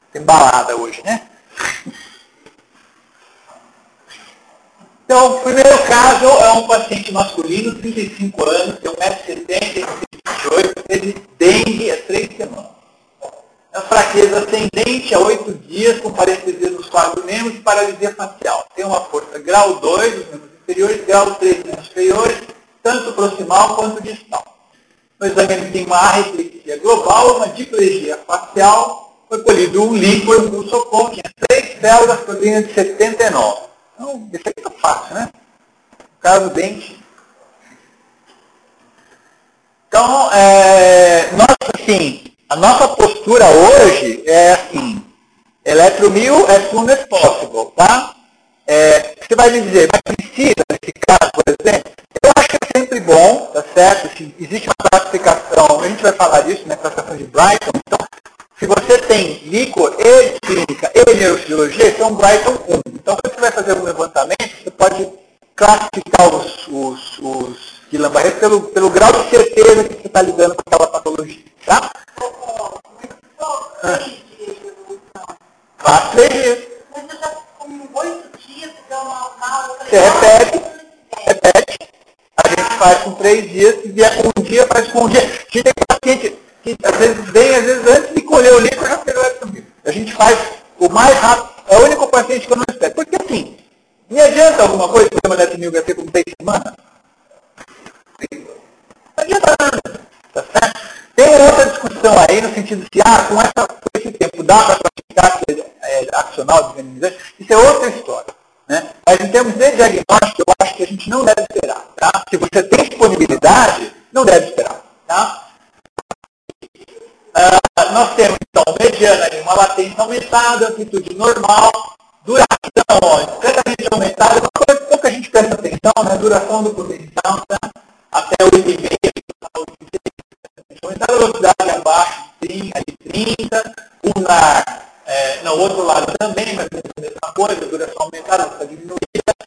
Tem balada hoje, né? Então, o primeiro caso é um paciente masculino, 35 anos, tem 1,70 m, 28, teve dengue há 3 semanas. A fraqueza ascendente há 8 dias, com parestesia nos 4 membros e paralisia facial. Tem uma força grau 2 nos membros inferiores, grau 3 nos membros inferiores, tanto proximal quanto distal. No exame tem uma arreflexia global, uma diplegia facial, foi colhido um líquor no socom, tinha 3 células, proteína de 79. Então, isso aqui tá fácil, né? No caso, dente. Então, a nossa postura hoje é assim, eletromil as soon as possible, tá? Você vai me dizer, mas precisa, nesse caso, por exemplo? Eu acho que é sempre bom, tá certo? Se existe uma classificação, a gente vai falar disso, né? Classificação de Brighton. Então, se você tem líquor e clínica e neurocirurgia, então Brighton 1. Então, quando você vai fazer um levantamento, você pode classificar os Guillain-Barré pelo grau de certeza que você está lidando com aquela patologia, tá? Faz 3 dias. Mas eu já com 8 dias, então mal. Você repete. A gente faz com 3 dias, se vier com um dia, faz com um dia. A gente tem paciente que às vezes vem, às vezes antes de colher o líquido, já pegou comigo. A gente faz o mais rápido. É o único paciente que eu não espero. Porque assim, me adianta alguma coisa o eletromil HC com 3 semanas? Não adianta nada. Tá certo? Tem outra discussão aí no sentido de com esse tempo dá para classificar se é acional, desvenenizante, isso é outra história. Né? Mas em termos de diagnóstico, eu acho que a gente não deve esperar. Tá? Se você tem disponibilidade, não deve esperar. Tá? Nós temos, então, mediana de uma latência aumentada, amplitude normal, duração discretamente aumentada, uma coisa que pouca gente presta atenção, né? Duração do potencial, tá? Até 8,5, aumentada a velocidade abaixo de 30, no outro lado também, mas é a mesma coisa, duração aumentada, está diminuída,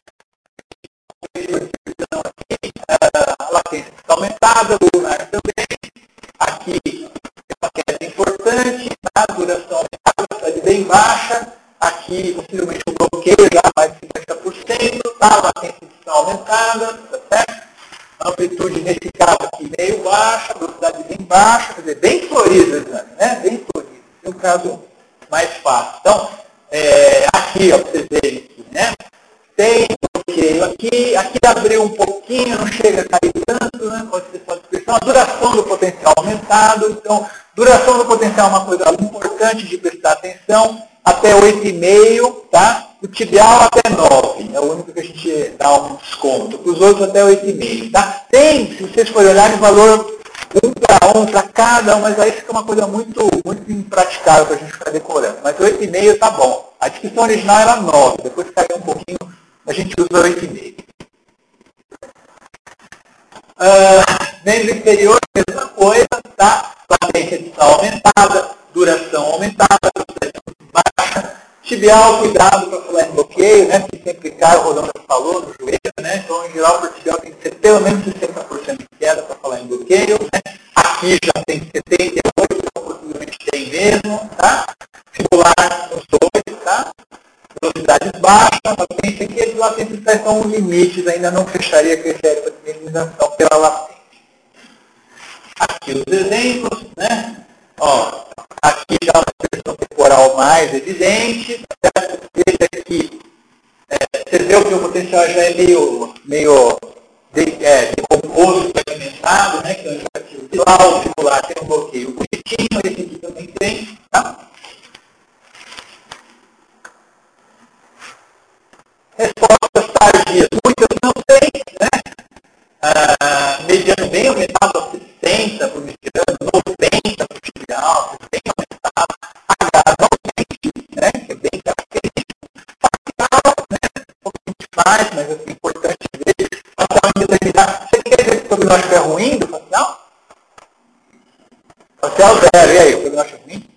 a latência está aumentada, o lunar também, aqui tem uma queda importante, a duração aumentada, está bem baixa, aqui possivelmente um bloqueio já mais de 50%, a latência está aumentada, tá certo? A amplitude nesse caso aqui meio baixa, a velocidade bem baixa, quer dizer, bem florido o exame, né? Bem florido. É um caso mais fácil. Então, aqui, ó, para vocês verem aqui, né? Tem bloqueio aqui abriu um pouquinho, não chega a cair tanto, né? Pode ser só dispersão. A duração do potencial aumentado, então, duração do potencial é uma coisa importante de prestar atenção, até 8,5, tá? O tibial até 9, é o único que a gente dá um desconto. Para os outros até 8,5, tá? Tem, se vocês forem olhar, o valor 1 para cada um, mas aí fica uma coisa muito impraticável para a gente ficar decorando. Mas 8,5 tá bom. A descrição original era 9, depois caiu um pouquinho, a gente usa 8,5. Membro inferior, mesma coisa, tá? Latência distal aumentada, duração aumentada, baixa. Tibial, cuidado para falar em bloqueio, né? Porque sempre cai, o Rodão já falou, no joelho, né? Então, em geral, o tibial tem que ser pelo menos 60% de queda para falar em bloqueio, né? Aqui já tem 78%, então possivelmente tem mesmo, tá? Fibular, os dois, tá? Velocidades baixas, latência aqui, as latências estão limites, ainda não fecharia critério para minimização pela latência. Aqui os exemplos, né? Ó, aqui já uma expressão temporal mais evidente, certo? Esse aqui, você vê que o potencial já é meio decomposto, fragmentado, né? Que lá o fibular tem um bloqueio bonitinho, esse aqui também tem, tá? Respostas tardias, muitas não tem, né? Mediano bem aumentado a 60 para o mediano, 90 para o tibial, bem aumentado, H não tem, né? Que é bem característico. Facial, né? Um pouquinho mais, mas é importante ver. Facial indeterminado. Você quer dizer que o prognóstico é ruim do facial? Facial 0, e aí, o prognóstico é ruim?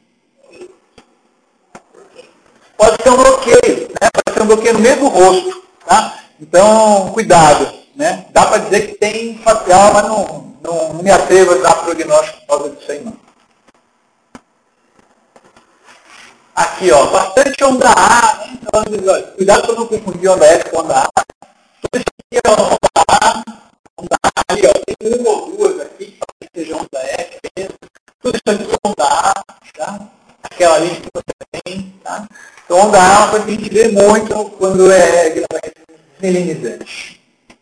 Pode ser um bloqueio, né? Pode ser um bloqueio no mesmo rosto, tá? Então, cuidado, né? Dá para dizer que tem facial, mas não me atrevo a dar prognóstico por causa disso aí, não. Aqui, ó, bastante onda A, né? Então, cuidado para não confundir onda F com onda A. Tudo isso aqui é onda A ali, ó, tem uma ou duas aqui, que talvez seja onda F mesmo. Tudo isso aqui é onda A, tá? Aquela ali que você tem, tá? Então, onda A é uma coisa que a gente vê muito quando é desmilinizante.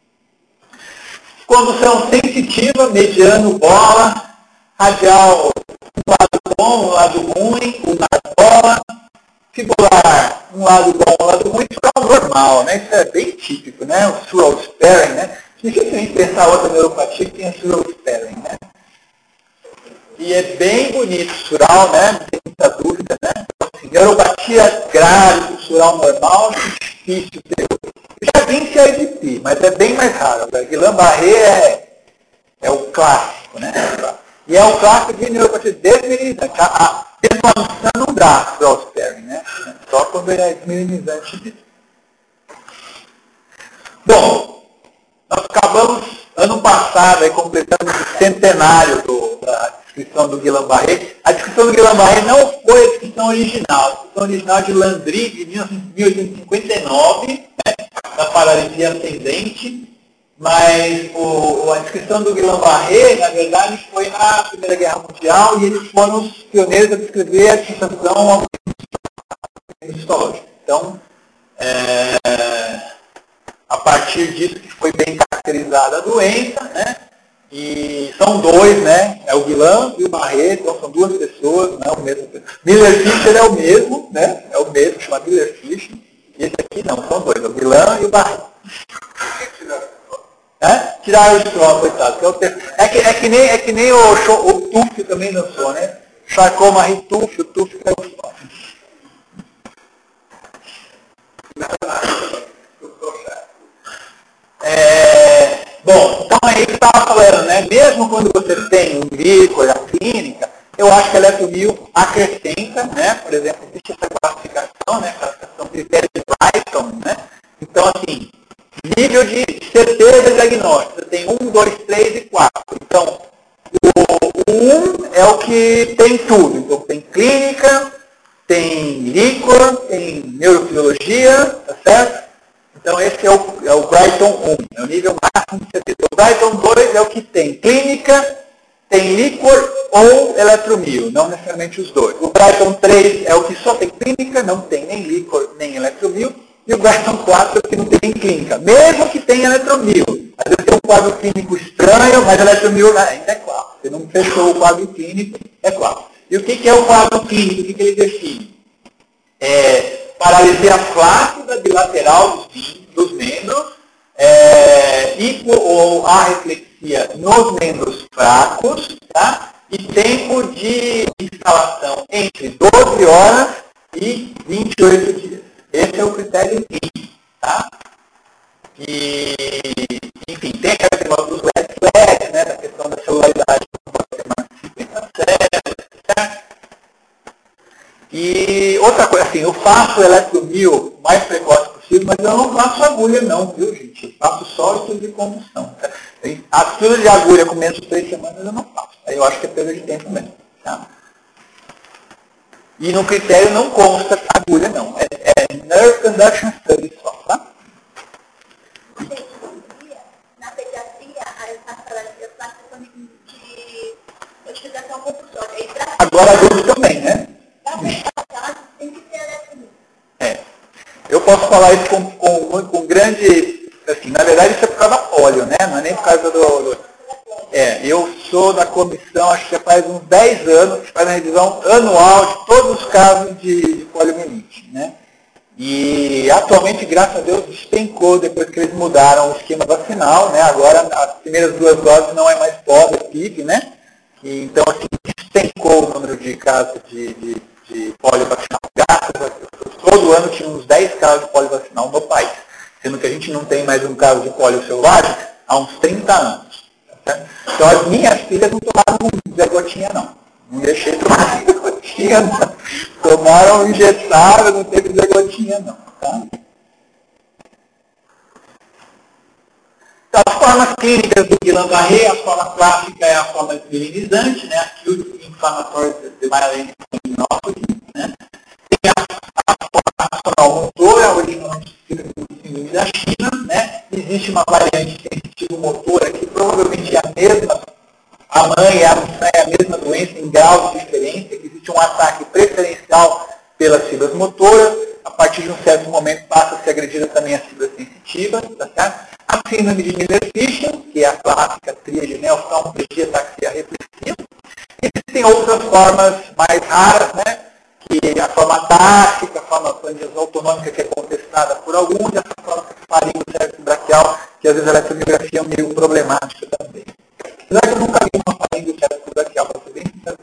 Condução sensitiva, mediano, bola, radial, um lado bom, um lado ruim, um lado bola, fibular, um lado bom, um lado ruim, isso é o normal, né? Isso é bem típico, né? O sural sparing, né? Dificilmente pensar outra neuropatia que tenha sural sparing, né? E é bem bonito o sural, né? Não tem muita dúvida, né? Então, assim, neuropatia grave, sural normal, difícil ter. Eu já vi que é IDP, mas é bem mais raro. O Guillain-Barré é o clássico, né? E é o clássico de neuropatia desmilinizante. A desmanunciação não dá sural sparing, né? Só quando é desmilinizante. Bom, nós acabamos, ano passado, aí, completamos o centenário da descrição do Guillain-Barré. A descrição do Guillain-Barré não foi a descrição original. A descrição original de Landry, de 1859, né, da paralisia ascendente. Mas a descrição do Guillain-Barré, na verdade, foi na Primeira Guerra Mundial e eles foram os pioneiros a descrever a sensação histológica. Então, a partir disso que foi bem caracterizada a doença, né? E são dois, né? É o Guillain e o Barré, então são duas pessoas, não é o mesmo. Miller-Fischer é o mesmo, né? É o mesmo, chama Miller-Fischer. E esse aqui não, são dois, é o Guillain e o Barré. Tiraram o Strong, coitado. É que nem o Tuf também dançou, né? Charcot-Marie Tuf, o Tuf caiu fora. Bom, então aí que eu estava falando, né? Mesmo quando você tem um líquor na clínica, eu acho que a eletromio acrescenta, né? Por exemplo, existe essa classificação, né? Classificação critério de Brighton, né? Então, assim, nível de certeza diagnóstica. Você tem 1, 2, 3 e 4. Então, o 1 é o que tem tudo. Então, tem clínica, tem líquor, tem neurofisiologia, tá certo? Então, esse é o Brighton 1, é o nível máximo de certeza. O Brighton 2 é o que tem clínica, tem líquor ou eletromio, não necessariamente os dois. O Brighton 3 é o que só tem clínica, não tem nem líquor, nem eletromio. E o Brighton 4 é o que não tem clínica, mesmo que tenha eletromio. Às vezes tem um quadro clínico estranho, mas eletromio ainda é claro. Você não fechou o quadro clínico, é claro. E o que é o quadro clínico? O que ele define? Paralisia flácida bilateral dos membros, ou arreflexia nos membros fracos, tá? E tempo de instalação entre 12 horas e 28 dias. Esse é o critério clínico, tá? E, enfim, tem aquele negócio dos red flags, né? Da questão da celularidade que pode ser mais 50 células, certo? E outra coisa, assim, eu faço eletromio o mais precoce possível, mas eu não faço agulha não, viu, gente? Eu faço só estudo de convulsão. Tá? A estudo de agulha com menos de 3 semanas eu não faço. Aí eu acho que é perda de tempo mesmo. Tá? E no critério não consta agulha não. É Nerve Conduction Study só, tá? Na pediatria, as paralisias são de utilização compulsória. Agora adulto também, né? Tem que ter eletromio. Eu posso falar isso com grande... Assim, na verdade isso é por causa da polio, né? Não é nem por causa eu sou da comissão, acho que já faz uns 10 anos, que faz a revisão anual de todos os casos de poliomielite, né? E atualmente, graças a Deus, despencou depois que eles mudaram o esquema vacinal, né? Agora as primeiras 2 doses não é mais pós, é PIV, né? E, então, assim, despencou o número de casos de polio vacinal. Graças a Deus. Todo ano tinha uns 10 casos de polio vacinal no país. Sendo que a gente não tem mais um caso de polio selvagem há uns 30 anos. Tá? Então as minhas filhas não tomaram Zé Gotinha não. Não deixei tomar Zé Gotinha não. Tomaram injetável, não teve Zé Gotinha não. Tá? Então, as formas clínicas do Guillain-Barré, a forma clássica é a forma desmilinizante, né? Acute inflammatory demyelinating, né? Tem pelas fibras motoras, a partir de um certo momento passa a ser agredida também as fibras sensitivas, tá certo? A síndrome de Miller-Fisher, que é a clássica tríade neoftalmologia, ataxia reflexiva. Existem outras formas mais raras, né? Que a forma táxica, a forma autonômica que é contestada por alguns, e essa forma faringo braquial, que às vezes a eletromiografia é meio problemática também. Apesar que eu nunca vi uma faringo braquial, para ser bem sincero.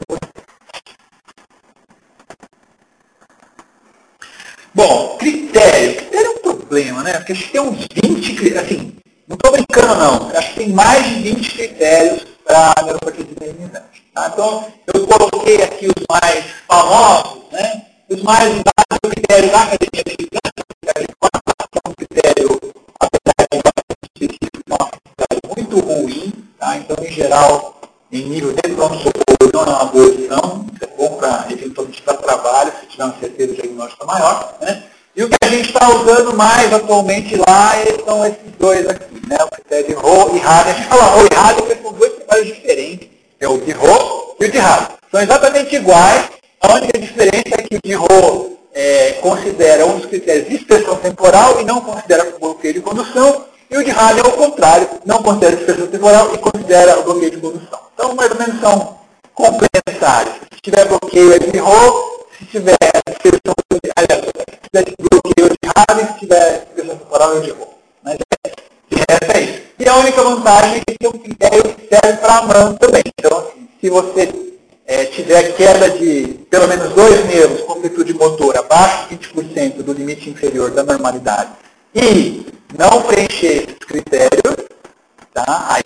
Bom, critério. Critério é um problema, né? Porque a gente tem uns 20 critérios, assim, não estou brincando não, acho que tem mais de 20 critérios para a neuropatia determinante. Tá? Então, eu coloquei aqui os mais famosos, né? Os mais usados do critério da academia americana, que é um critério, apesar de específico, é um critério muito ruim, tá? Então, em geral, em nível de pronto-socorro, não é uma boa opção, isso é bom para, eventualmente, dar trabalho, se tiver uma certeza diagnóstica maior, né? E o que a gente está usando mais atualmente lá são esses dois aqui, né? O critério de Rowe e Hard. A gente fala Rowe e Hard porque são dois critérios diferentes, é o de Rowe e o de Hard. São exatamente iguais, a única diferença é que o de Rowe considera um dos critérios de expressão temporal e não considera o bloqueio de condução, e o de Hard é o contrário, não considera expressão temporal e considera o bloqueio de condução. Então, mais ou menos são complementares. Se tiver bloqueio é de Rowe, se tiver expressão bloqueio de Hard, se tiver expressão temporal é de Rowe. Mas de resto é isso. E a única vantagem é que tem um critério que serve para a mão também. Então, assim, se você tiver queda de pelo menos 2 nervos com amplitude motora abaixo de 20% do limite inferior da normalidade e não preencher esses critérios, tá? Aí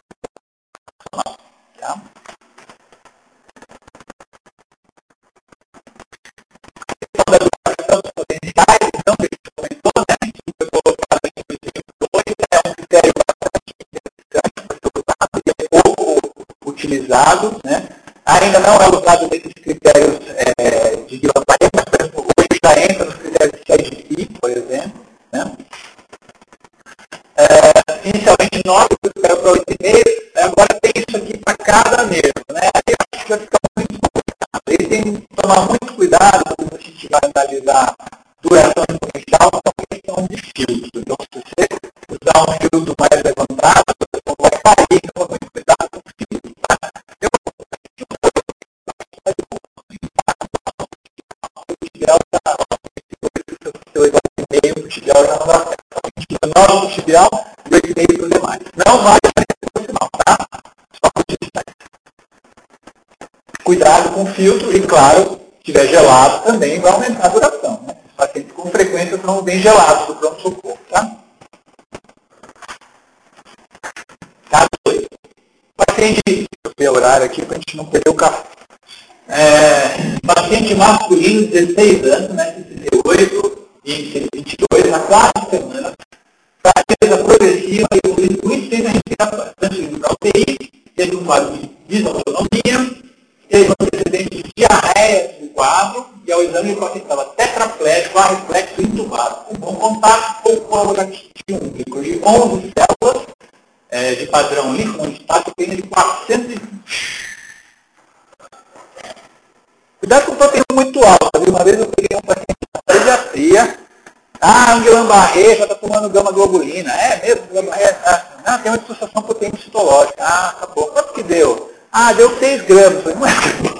tá? A questão dos potenciais, então, que a gente comentou, né? Que foi colocado aqui no exemplo 2, é um critério bastante interessante, porque usado e é pouco utilizado, né? Ainda não é usado nesses critérios de Guillain-Barré, mas, por exemplo, hoje já entra nos critérios de CIGP, por exemplo, né? Inicialmente 9, para 8,5, agora tem isso aqui para cada nervo, né? Aí eu acho que vai ficar muito complicado. Ele tem que tomar muito cuidado quando a gente vai analisar duração de potencial com a questão de filtro. Então, se você usar um filtro mais levantado, você vai cair, então muito cuidado com o filtro. Tá? Seu igual e-mail para o tibial já não dá certo. Então, 9 para o tibial e 8,5 para os demais. Não vale para o final, tá? Só para os digitais. Cuidado com o filtro e, claro, se estiver gelado também vai aumentar a duração. Né? Os pacientes com frequência são bem gelados do pronto-socorro, tá? Caso 2. Paciente, deixa eu ver o horário aqui para a gente não perder o café. Paciente masculino, 16 anos, né, 68 e 22, na quarta semana, fraqueza progressiva, evoluindo muito sem a respiração, tanto para UTI, teve um quadro de desautonomia, teve um antecedente de diarreia do quadro, e ao exame o paciente estava tetraplégico, reflexo intubado, com bom contato, pouco coagulativo, um glicose de 11 células, de padrão linfonolistático, pena de 420. Cuidado com o proteína muito alta, viu? Uma vez eu peguei um paciente na pediatria, um Guillain-Barré já está tomando gama-globulina. É mesmo, Guillain-Barré? Não, tem uma dissociação proteína citológica. Tá bom. Quanto que deu? Deu 6 gramas. Falei, não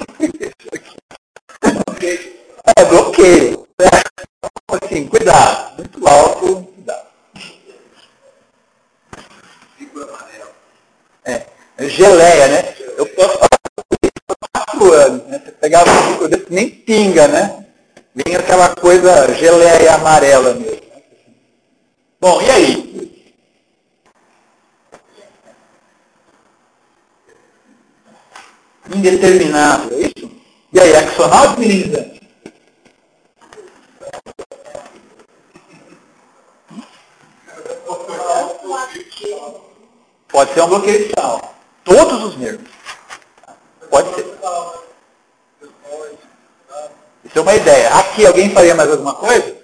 é bloqueio. Assim, cuidado. Muito alto, cuidado. Geleia, né? Eu posso falar 4 anos, né? Você pegava um bico desse, nem pinga, né? Vem aquela coisa geleia amarela mesmo. Bom, e aí? Indeterminado, é isso? E aí, axonal ou minimizante? Pode ser um bloqueio de sal. Todos os nervos. Pode ser. Isso é uma ideia. Aqui, alguém faria mais alguma coisa?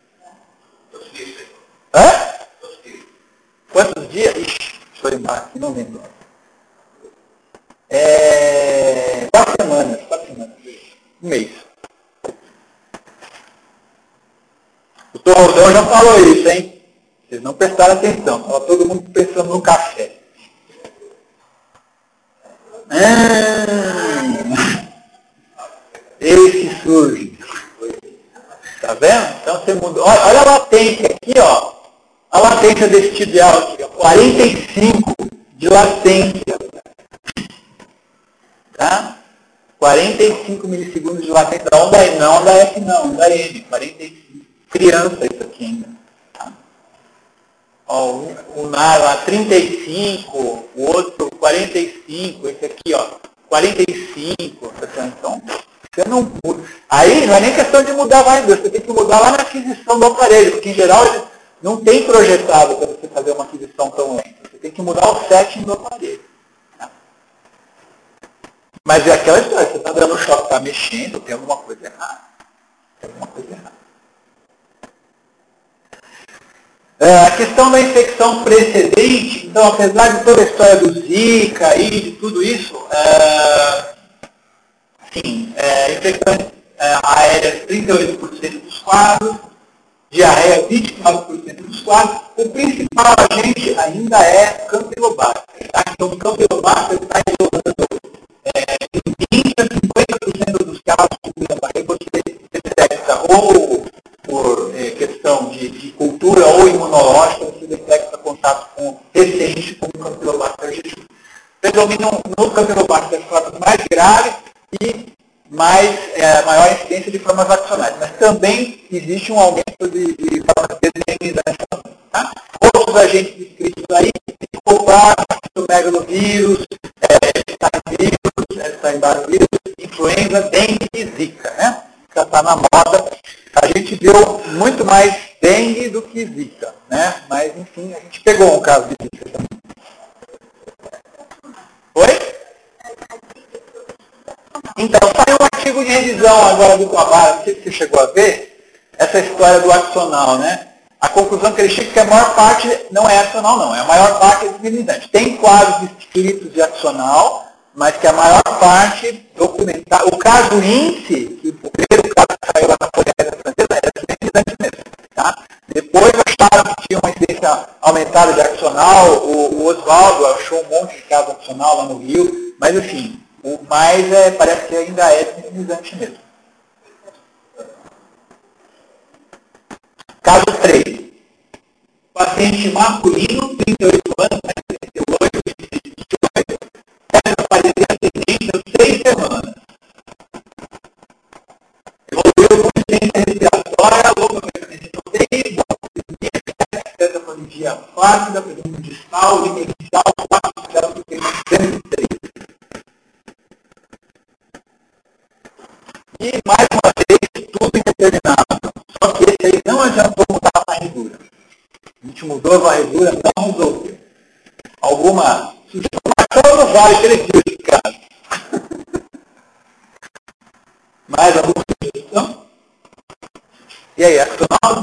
Hã? Quantos dias? Ixi, deixa eu lembrar aqui, não lembro. 4 semanas. 4 semanas. Um mês. O Torrodão já falou isso, hein? Vocês não prestaram atenção. Estava todo mundo pensando no café. Eis que surge. Tá vendo? Então você mudou. Olha a latência aqui, ó. A latência desse tibial aqui, ó. 45 de latência. Tá? 45 milissegundos de latência da onda E, não da F não, onda M. 45. Criança isso aqui ainda. Tá? Ó, o NAR lá 35, o outro 45, esse aqui, ó, 45. Então, você não muda. Aí não é nem questão de mudar a varredura, você tem que mudar lá na aquisição do aparelho, porque em geral ele não tem projetado para você fazer uma aquisição tão lenta. Você tem que mudar o setting do aparelho. Tá? Mas é aquela história, você está dando choque, está mexendo, tem alguma coisa errada. Tem alguma coisa errada. A questão da infecção precedente, então, apesar de toda a história do Zika e de tudo isso, infecções aéreas 38% dos quadros, diarreia 24% dos quadros, o principal agente ainda é Campylobacter. Tá? Então, o Campylobacter está isolando em 20 a 50% dos casos de Guillain-Barré, você detecta ou por questão de cultura ou imunológica, você detecta contato com recente com o Campylobacter jejum. Predominam no Campylobacter as formas mais graves e maior incidência de formas axonais. Mas também existe um aumento de formas desenhamizadas. Tá? Outros agentes descritos aí, megalovirus, Epstein-Barr vírus, influenza, dengue e zika. Né? Já está na moda. A gente viu muito mais dengue do que zika. Né? Mas, enfim, a gente pegou um caso de zika também. Oi? Então, saiu um artigo de revisão agora do trabalho, não sei se você chegou a ver, essa história do axonal, né? A conclusão que ele chega é que a maior parte não é axonal, não. A maior parte é discriminante. Tem quadros descritos de axonal, mas que a maior parte documentada. O caso INSE, que o primeiro caso que saiu lá na Folha Francesa, era discriminante mesmo. Tá? Depois acharam que tinha uma incidência aumentada de axonal. O Oswaldo achou um monte de caso axonal lá no Rio, mas enfim. Mas parece que ainda é discriminante mesmo. Caso 3. Paciente masculino, 38 anos, 78, 28, desapareceu tendência 6 semanas. Evoluiu com insuficiência respiratória, logopedia, cefalopatia flácida, predomínio distal, linha distal, 4 células do tema 103. E, mais uma vez, tudo indeterminado. Só que esse aí não adiantou mudar a varredura. A gente mudou a varredura, não resolveu. Alguma sugestão? Mas não vale que ele viu esse caso. Mais alguma sugestão? E aí, axonal?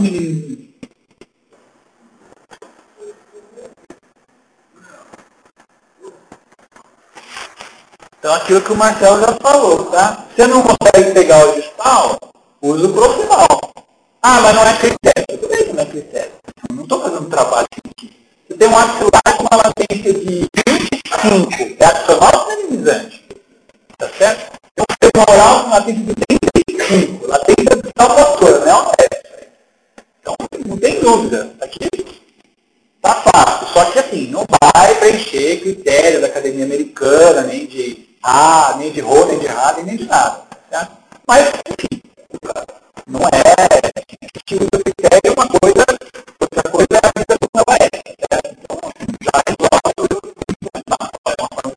Então, aquilo que o Marcelo já falou, tá? Se você não consegue pegar o distal, usa o proximal. Ah, mas não é critério. Tudo bem que não é critério. Eu não estou fazendo trabalho aqui. Você tem um axilar com uma latência de 25. É axonal ou minimizante? Tá certo? Tem um femoral com uma latência de 35. Latência de distal fator, né? Então, não tem dúvida. Aqui tá fácil. Só que assim, não vai preencher critério da Academia Americana, nem de A, nem de Rho, nem de Rad, nem de nada. Certo? Mas, enfim, não é. A gente usa critério é uma coisa, outra coisa é a vida como ela é. Certo? Então, já resolve uma forma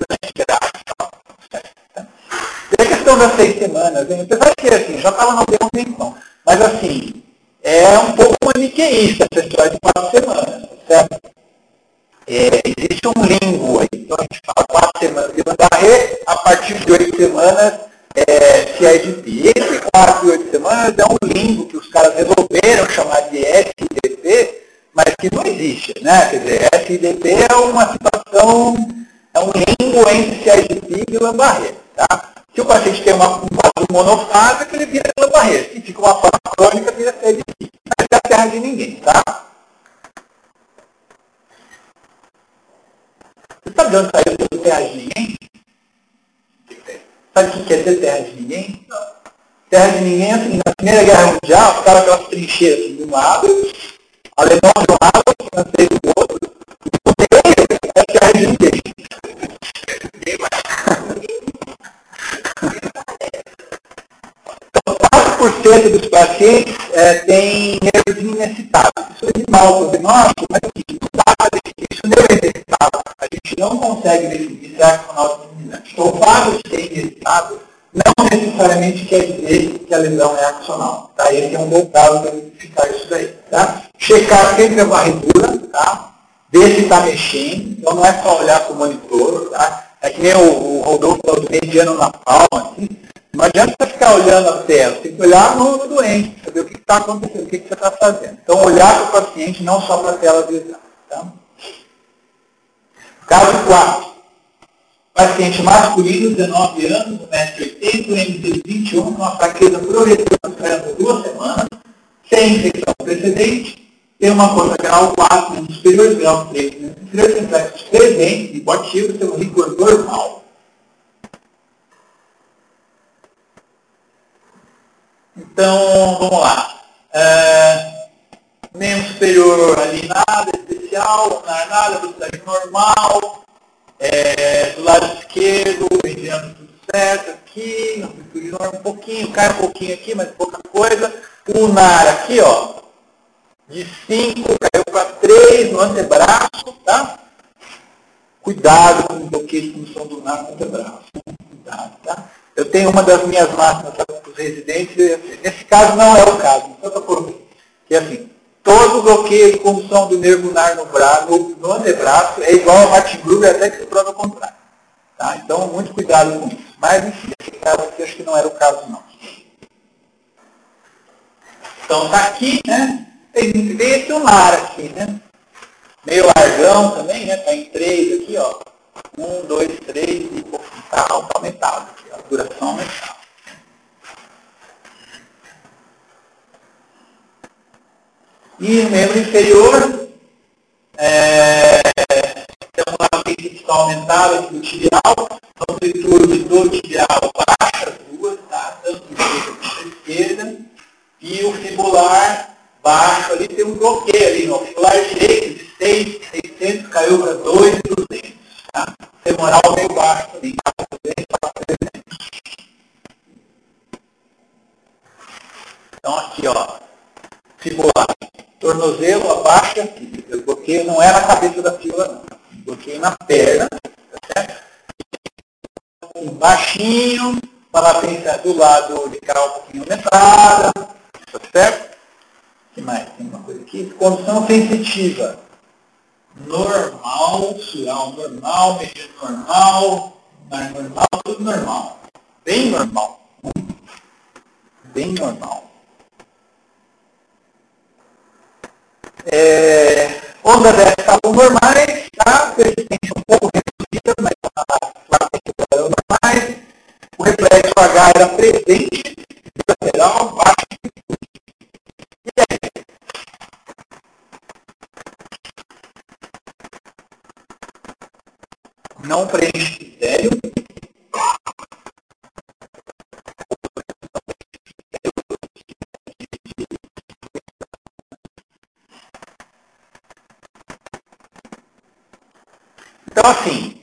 e a questão das 6 semanas, apesar que assim, já estava no tempo então, mas assim, é um pouco maniqueísta essa história de 4 semanas, certo? Existe um limbo aí, então a gente fala 4 semanas de Guillain-Barré, a partir de 8 semanas CIDP. Esse 4 e 8 semanas é um limbo que os caras resolveram chamar de SIDP, mas que não existe, né? Quer dizer, SIDP é uma situação, é um limbo entre CIDP e Guillain-Barré, tá? Se o paciente tem um quadro monofásico, ele vira Guillain-Barré. Se fica uma forma crônica, vira CIDP. Mas terra de ninguém, tá? Você sabe de onde saiu ter terra de ninguém? Sabe o que quer ter terra de ninguém? Terra de ninguém é assim, na Primeira Guerra Mundial, ficaram aquelas trincheiras assim, de um lado, alemão de um lado, francês do outro, é terra de ninguém. 4% dos pacientes têm nervos inexcitáveis. Isso é mal prognóstico, mas isso não é inexcitável. A gente não consegue definir se é axonal determinante. Então, o fato de ser inexcitável não necessariamente quer dizer que a lesão é axonal. Tá? Esse é um bom caso para verificar isso daí. Tá? Checar sempre a varredura, tá? Ver se está mexendo. Então, não é só olhar para o monitor. Tá? É que nem o Rodolfo falou do mediano na palma, assim. Não adianta você ficar olhando a tela, você tem que olhar no doente, saber o que está acontecendo, o que você está fazendo. Então, olhar para o paciente, não só para a tela do exame. Tá? Caso 4. Paciente masculino, 19 anos, 1,80 m, MT21, com uma fraqueza progressiva por 2 semanas, sem infecção precedente, tem uma força grau 4, no superior, grau 3, no inferior, reflexos presentes, hipoativos, tem um rigor normal. Então, vamos lá. Membro superior ali nada especial, nada, velocidade normal. Do lado esquerdo, mediano tudo certo, aqui, amplitude um pouquinho, cai um pouquinho aqui, mas pouca coisa. Pulmonar aqui, ó, de 5 caiu para 3 no antebraço, tá? Cuidado com o bloqueio de função do lunar no antebraço. Cuidado, tá? Eu tenho uma das minhas máquinas para os residentes, nesse caso não é o caso, só para por que é assim, todo bloqueio de condução do nervo lunar no braço, no antebraço, é igual a Martin-Gruber até que se prova o contrário. Tá? Então, muito cuidado com isso. Mas, enfim, esse caso aqui acho que não era o caso, não. Então, tá aqui, né? Tem esse lunar aqui, né? Meio largão também, né? Tá em 3 aqui, ó. 1, 2, 3 e tá aumentado aqui, ó. Duração aumentada. E o membro inferior, temos uma está aumentada aqui do tibial, amplitude do tibial baixa, as duas, tá? Tanto direita quanto esquerda, e o fibular baixo ali tem um bloqueio ali, no fibular direito de 6,600 caiu para 2,200, tá? Femoral meio baixo também, tá? Então aqui, ó, fibular, tornozelo abaixa aqui, o bloqueio não é na cabeça da fíbula, não, o bloqueio na perna, tá certo? Baixinho, para pensar do lado de cá um pouquinho aumentada, tá certo? O que mais? Tem uma coisa aqui, condição sensitiva, normal, sural normal, mediano normal, normal, tudo normal, bem normal, bem normal. Ondas S estavam normais, tá? Persistência um pouco reduzida, mas normais. O reflexo H era presente, lateral, baixo. E aí? Não preenche critério. Então, assim,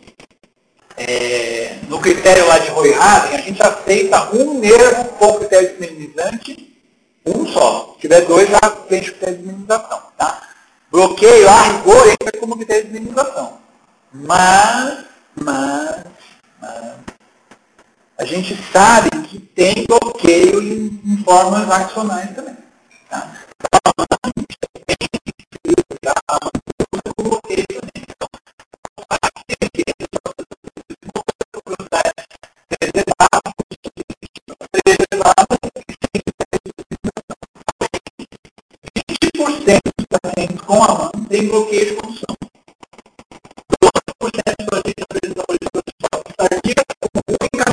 no critério lá de Roy-Haden, a gente aceita um nervo com critério desminimizante, um só. Se tiver dois, já preenche o critério de minimização. Tá? Bloqueio, a rigor, entra como critério de minimização. Mas, a gente sabe que tem bloqueio em formas axonais também. Tá? Bloqueio também. Dos pacientes com a mão tem bloqueio de condução. 12% dos pacientes apresentam política tardia como única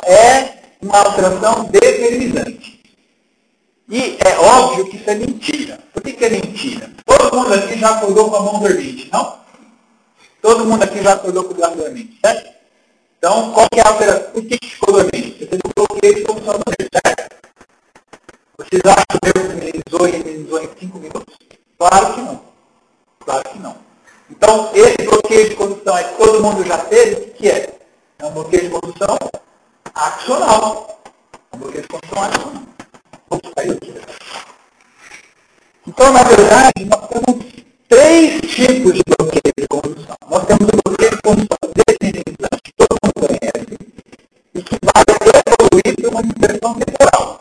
é uma alteração determinante. E é óbvio que isso é mentira. Por que é mentira? Todo mundo aqui já acordou com a mão dormente, não? Todo mundo aqui já acordou com o braço dormente, certo? Então, qual que é a alteração? Por que ficou dormente? Você teve um bloqueio de condução do nervo, certo? Vocês acham que o nervo minimizou em 5 minutos? Claro que não. Claro que não. Então, esse bloqueio de condução é que todo mundo já teve, o que é? É um bloqueio de condução axonal. É um bloqueio de condução axonal. Então, na verdade, nós temos 3 tipos de bloqueio de condução. Nós temos o bloqueio de condução determinante, que todo mundo conhece, e que vai evoluir para uma inversão temporal.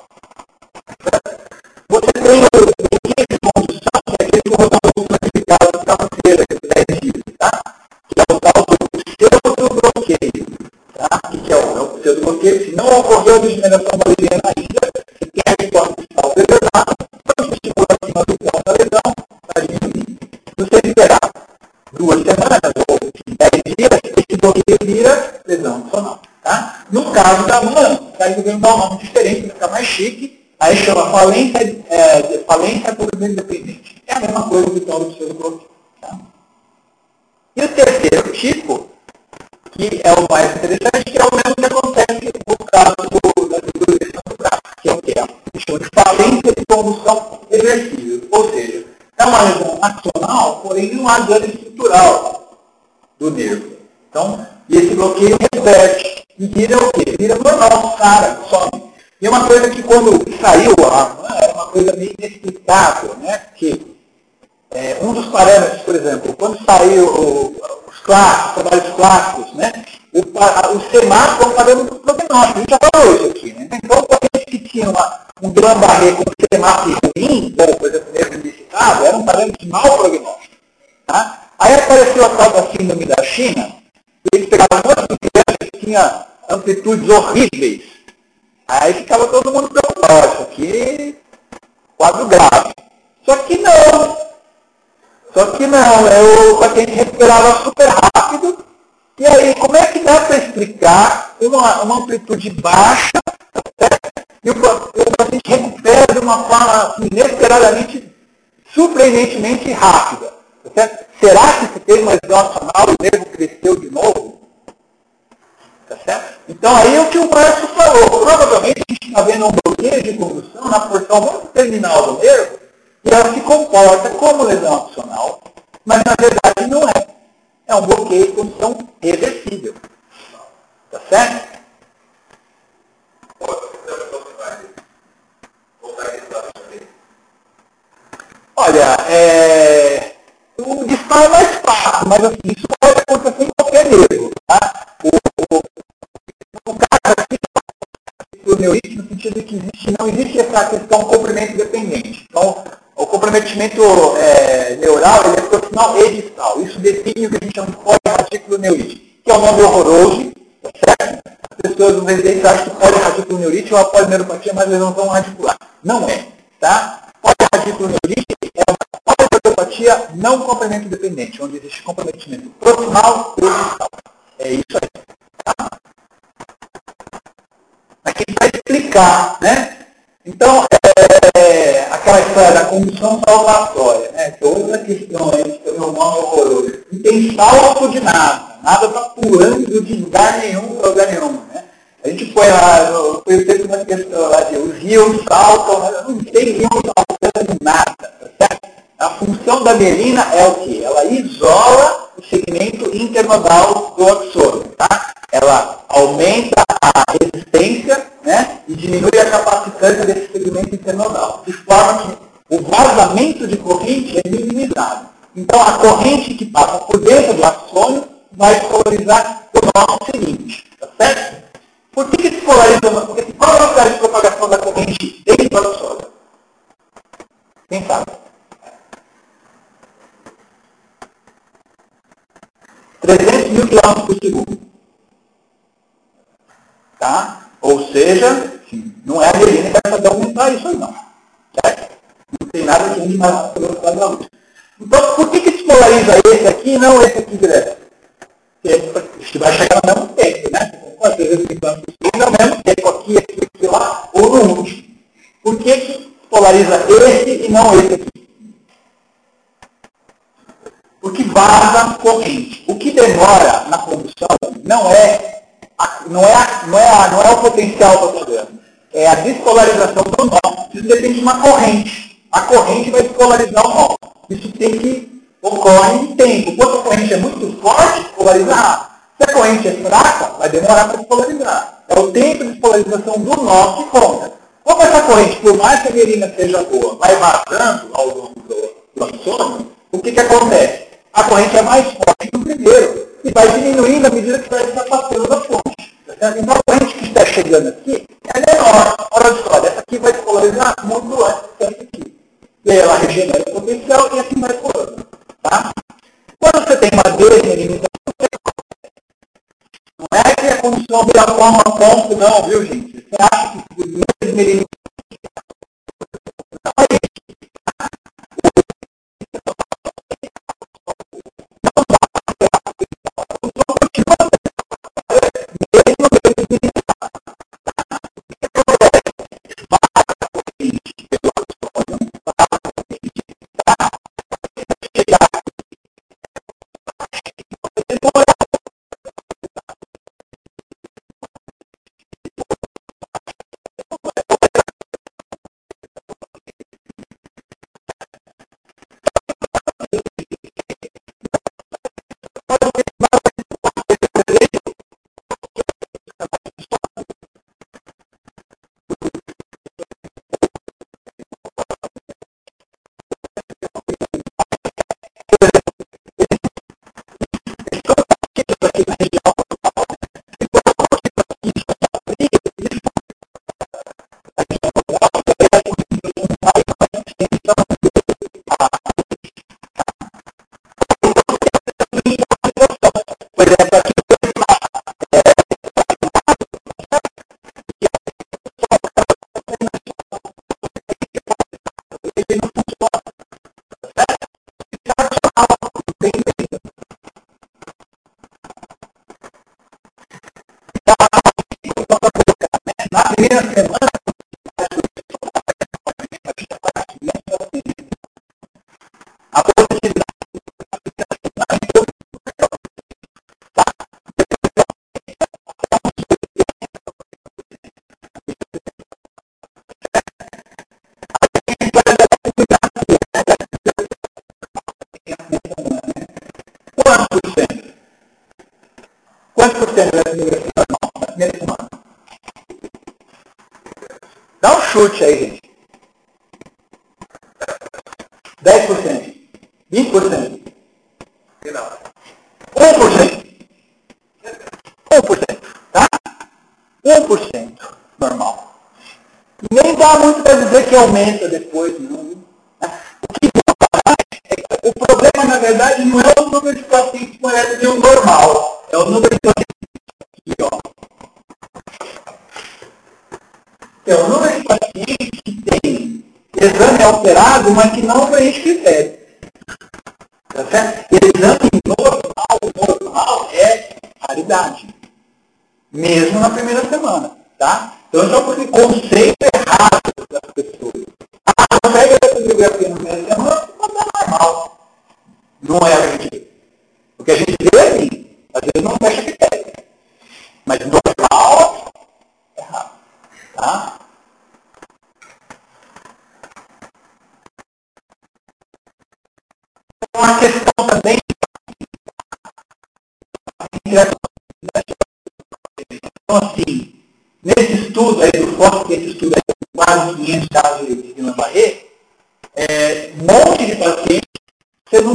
Você tem o bloqueio de condução, que é aquele que nós vamos classificar no cabeceira, que é 10 dias, tá? Que é o tal do pseudo-bloqueio. Tá? Que é o pseudo-bloqueio. Se não ocorreu a degeneração valeriana ainda, você tem a hipótese de tal lesionado, quando estimula acima do ponto da lesão, está diminuindo. Se você esperar 2 semanas ou 10 dias, esse bloqueio vira lesão adicional. Tá? No caso da mão, está vendo um nome diferente, para ficar mais chique, aí chama falência por independente. É a mesma coisa do tal do pseudo-bloqueio. Tá? E o terceiro tipo, que é o mais interessante, que é o mesmo que acontece no caso da destruição do braço, que é o que? Chama de falência de condução reversível. Ou seja, é uma lesão axonal, porém não há dano estrutural do nervo. Então, esse bloqueio reverte. E vira o quê? Vira normal, cara, some. E é uma coisa que quando saiu era uma coisa meio inexplicável, né? Que um dos parâmetros, por exemplo, quando saiu os trabalhos clássicos, né? O semáforo é um parâmetro prognóstico. A gente já falou isso aqui, né? Então, para gente que tinha um Guillain-Barré com semáforo ruim, como, por exemplo, nervo indicado, era um parâmetro de mau prognóstico. Tá? Aí apareceu a tal da síndrome da China, e eles pegavam um monte de crianças que tinha amplitudes horríveis. Aí ficava todo mundo preocupado, isso aqui quadro grave. Só que não, o paciente recuperava super rápido. E aí, como é que dá para explicar uma amplitude baixa, certo? E o paciente recupera de uma forma assim, inesperadamente, surpreendentemente rápida? Certo? Será que se teve uma lesão axonal e o nervo cresceu de novo? Tá certo? Então aí é o que o Márcio falou. Provavelmente a gente está vendo um bloqueio de condução na porção muito terminal do nervo e ela se comporta como lesão axonal, mas na verdade não é. É um bloqueio de condução reversível. Tá certo? Olha, o disparo é mais fácil, mas assim, isso pode acontecer em qualquer nervo. Tá? No caso aqui, o neurite, no sentido de que não existe essa questão comprimento dependente. Então, o comprometimento neural ele é proximal e distal. Isso define o que a gente chama de polirradículo neurite, que é um nome horroroso, certo? As pessoas no residência acham que polirradículo neurite é uma polineuropatia, mas eles não vão radicular. Não é. Tá? Polirradículo neurite é uma polineuropatia não comprimento dependente, onde existe comprometimento proximal e distal. É isso aí. Tá? Aqui vai explicar, né? Então, aquela história da condução salvatória, né? Que é outra questão aí, que é um nome horroroso. Não tem salto de nada. Nada está pulando de lugar nenhum para lugar nenhum, né? A gente põe lá, eu teve uma questão lá de os rios saltam, não tem rio saltando nada, tá certo? A função da mielina é o quê? Ela isola o segmento internodal do axônio, tá? Ela aumenta a resistência, né? E diminui a capacitância desse segmento internodal, de forma que o vazamento de corrente é minimizado. Então, a corrente que passa por dentro do axônio vai polarizar o nó seguinte, tá certo? Por que se polariza? Porque qual é a velocidade de propagação da corrente dentro do axônio? Quem sabe? 300 mil km por segundo. Tá? Ou seja, não é a mielina que vai fazer aumentar isso aí não. Certo? Não tem nada que ande mais rápido pela velocidade da luz. Então, por que despolariza esse aqui e não esse aqui direto? Porque vai chegar no mesmo tempo, né? quantas vezes implantamos ao mesmo tempo, aqui, lá, ou no último. Por que polariza esse e não esse aqui? Porque vaza corrente. O que demora na condução não é o potencial do problema. É a despolarização do nó. Isso depende de uma corrente. A corrente vai despolarizar o nó. Isso tem que ocorrer em tempo. Quando a corrente é muito forte, polariza rápido. Se a corrente é fraca, vai demorar para despolarizar. É o tempo de despolarização do nó que conta. Como essa corrente, por mais que a merina seja boa, vai vazando ao longo do axônio, o que acontece? A corrente é mais forte no primeiro e vai diminuindo à medida que vai se afastando da fonte. Então a corrente que está chegando aqui é menor. Olha só, essa aqui vai se polarizar muito antes dessa aqui. E aí ela regenera o potencial e assim vai pulando. Tá? Quando você tem uma desmerinização, não é que a condição vira forma ponto, não, viu, gente? Você acha que desmerinização não é isso. Na primeira semana, a produtividade quantos por cento da universidade na primeira semana? Dá um chute aí, gente. 10%. 20%. 1%. 1%. Tá? 1%. Normal. Nem dá muito para dizer que aumenta depois, não. O que o problema, na verdade, não é o número de pacientes com eletro normal. É o número de pacientes aqui, ó. É o número de pacientes que tem exame alterado, mas que não preenche critério. Tá certo? Exame normal é raridade. Mesmo na primeira semana. Tá? Então, só porque conceito errado das pessoas. Não pega essa bibliografia na primeira semana, não é normal. Não é a gente. O que a gente vê é assim. Às vezes não fecha critério. Mas normal é errado. Tá? Uma questão também. Então, assim, nesse estudo aí do FOSS, que esse estudo aí com quase 500 casos de Guillain-Barré, um monte de pacientes, você não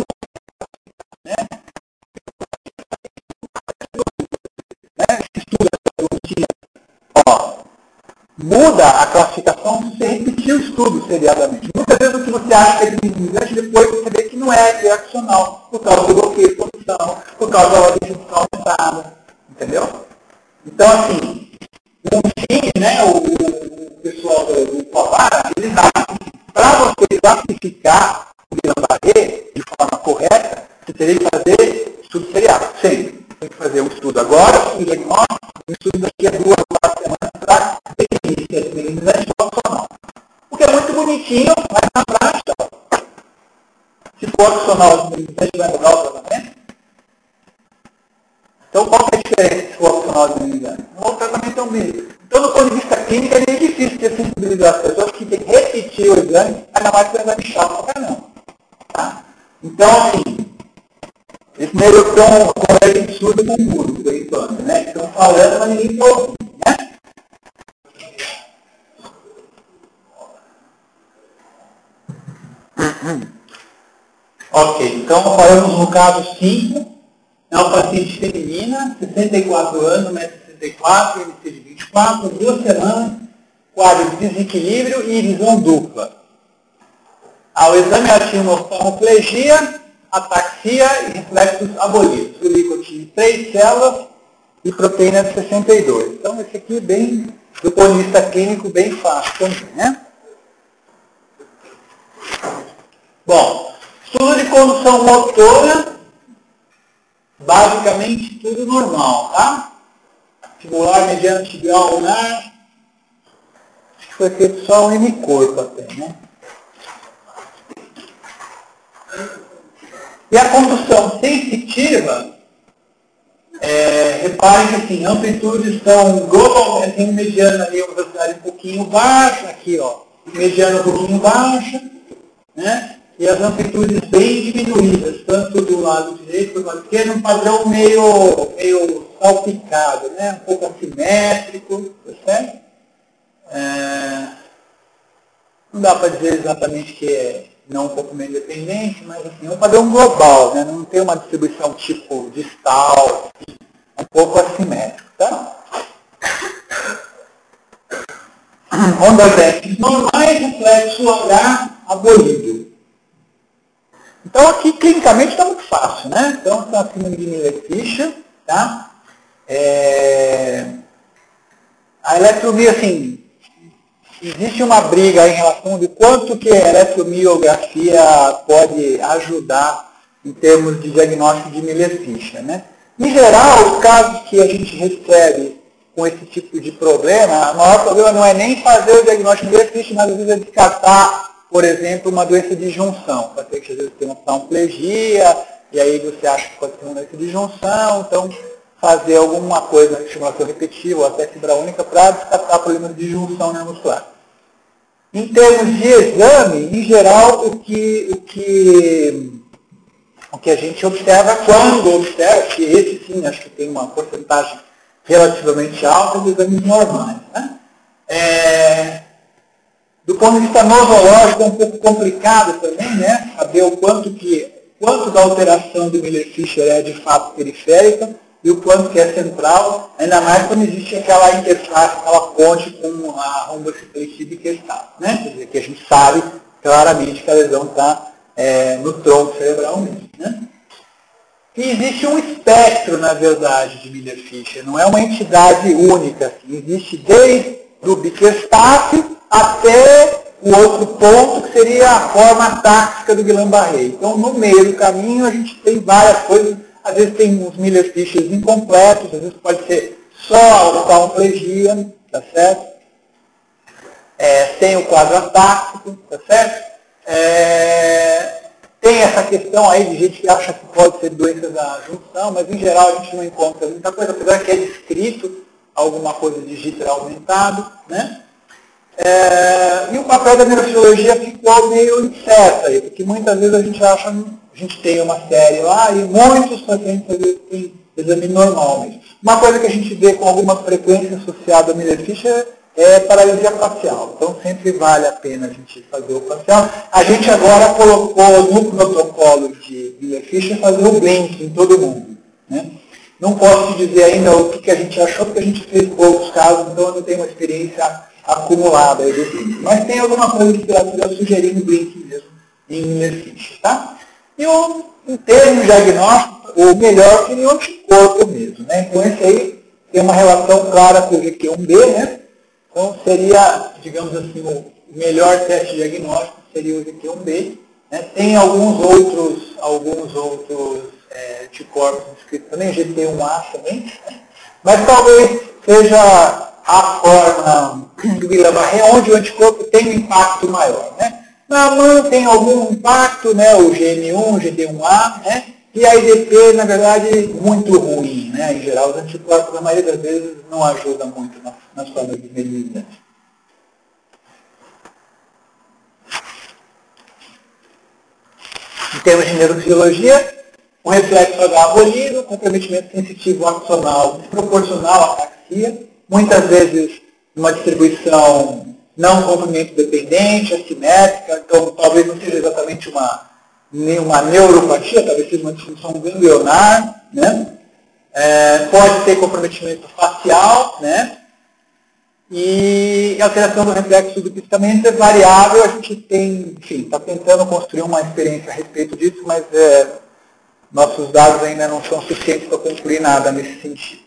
muda a classificação se você repetir o estudo seriadamente. Muitas vezes o que você acha que é desinibidante, depois você vê que não é reaccional, por causa do bloqueio de posição, por causa da ordem judicial aumentada. Entendeu? Então, assim, no fim, né, o pessoal do Povara, eles acham que para você classificar o Guillain-Barré de forma correta, você teria que fazer estudo seriado, sempre. Tem que fazer um estudo agora, um estudo diagnóstico, um estudo daqui a 2 ou 4 semanas para definir se é esterilizante ou opcional. O que é muito bonitinho, mas na prática, se for opcional, o esterilizante vai mudar o tratamento. Então, qual é a diferença se for opcional de esterilizante? O tratamento é o mesmo. Então, do ponto de vista clínico, é meio difícil de sensibilizar as pessoas que tem que repetir o exame, ainda mais que o exame chato para não. Tá? Então, assim, esse negócio estão correndo surdo com mudo, por enquanto, né? Estão falando, mas ninguém está ouvindo, né? Ok, então falamos no caso 5, é uma paciente feminina, 64 anos, 1,64 m, IMC de 24, 2 semanas, quadro de desequilíbrio e visão dupla. Ao exame ela tinha uma oftalmoplegia, ataxia e reflexos abolidos. O líquido tinha 3 células e proteína de 62. Então, esse aqui, bem, do ponto de vista clínico, bem fácil também, né? Bom, estudo de condução motora, basicamente tudo normal, tá? Tibular, mediano, tibial, lunar. Acho que foi feito só um M-corpo até, né? E a condução sensitiva, reparem que assim, amplitudes estão globalmente, tem um mediano ali, uma velocidade um pouquinho baixa, aqui ó, mediano um pouquinho baixa, né? E as amplitudes bem diminuídas, tanto do lado direito quanto do lado esquerdo, um padrão meio salpicado, né? Um pouco assimétrico, tá certo? Não dá para dizer exatamente que é não um pouco meio independente, mas assim, é um padrão global, né? Não tem uma distribuição tipo distal, assim, um pouco assimétrico, tá? Ondas X normais, reflexo H abolido. Então aqui clinicamente está muito fácil, né? Então está acima de Miller-Fischer, tá? A eletromia, assim, existe uma briga em relação de quanto que a eletromiografia pode ajudar em termos de diagnóstico de Miller-Fischer, né? Em geral, os casos que a gente recebe com esse tipo de problema, o maior problema não é nem fazer o diagnóstico de Miller-Fischer, mas às vezes é descartar, por exemplo, uma doença de junção. Pode ser que às vezes tenha uma oftalmoplegia, e aí você acha que pode ter uma doença de junção, então fazer alguma coisa, estimulação repetitiva ou até fibra única para descartar problemas de junção neuromuscular. Em termos de exame, em geral, o que a gente observa, quando observa, que esse sim, acho que tem uma porcentagem relativamente alta de exames normais. Né? Do ponto de vista nosológico é um pouco complicado também, né? Saber o quanto da alteração do Miller-Fischer é de fato periférica e o quanto que é central, ainda mais quando existe aquela interface, aquela ponte com a rombociclite biquestal, né? Quer dizer, que a gente sabe claramente que a lesão está no tronco cerebral mesmo, né? E existe um espectro, na verdade, de Miller-Fischer, não é uma entidade única, assim. Existe desde o Bickerstaff até o outro ponto, que seria a forma táxica do Guillain-Barré. Então, no meio do caminho, a gente tem várias coisas. Às vezes tem uns Miller-Fischers incompletos, às vezes pode ser só a oftalmoplegia, tá certo? Tem o quadro atáxico, tá certo? Tem essa questão aí de gente que acha que pode ser doença da junção, mas em geral a gente não encontra muita coisa, apesar que é descrito alguma coisa de Jitter aumentado, né? E o papel da neurofisiologia ficou meio incerto aí, porque muitas vezes a gente tem uma série lá e muitos pacientes às vezes têm exame normal mesmo. Uma coisa que a gente vê com alguma frequência associada ao Miller-Fischer é paralisia facial. Então sempre vale a pena a gente fazer o facial. A gente agora colocou no protocolo de Miller-Fischer fazer o blink em todo mundo, né? Não posso te dizer ainda o que a gente achou, porque a gente fez poucos casos, então eu não tenho uma experiência acumulada aí do blink. Mas tem alguma coisa de literatura sugerindo blink mesmo em Miller-Fischer, tá? E em termos diagnósticos, o melhor seria o anticorpo mesmo, né? Então esse aí tem uma relação clara com o GQ1B, né? Então seria, digamos assim, o melhor teste diagnóstico seria o GQ1B. Né? Tem alguns outros anticorpos descritos também, GT1A também, né? Mas talvez seja a forma do Guillain-Barré, onde o anticorpo tem um impacto maior. Né? Na AMAN tem algum impacto, né? O GM1, GD1A, né? E a IDP, na verdade, muito ruim. Né? Em geral, os anticorpos, na maioria das vezes, não ajudam muito nas formas de imunidade. Em termos de neurofisiologia, o reflexo H abolido, comprometimento sensitivo axonal desproporcional à ataxia, muitas vezes uma distribuição não comprimento dependente, assimétrica, então talvez não seja exatamente uma neuropatia, talvez seja uma disfunção ganglionar, né? Pode ter comprometimento facial, né? E a alteração do reflexo do piscamento é variável, a gente tem, enfim, está tentando construir uma experiência a respeito disso, mas nossos dados ainda não são suficientes para concluir nada nesse sentido.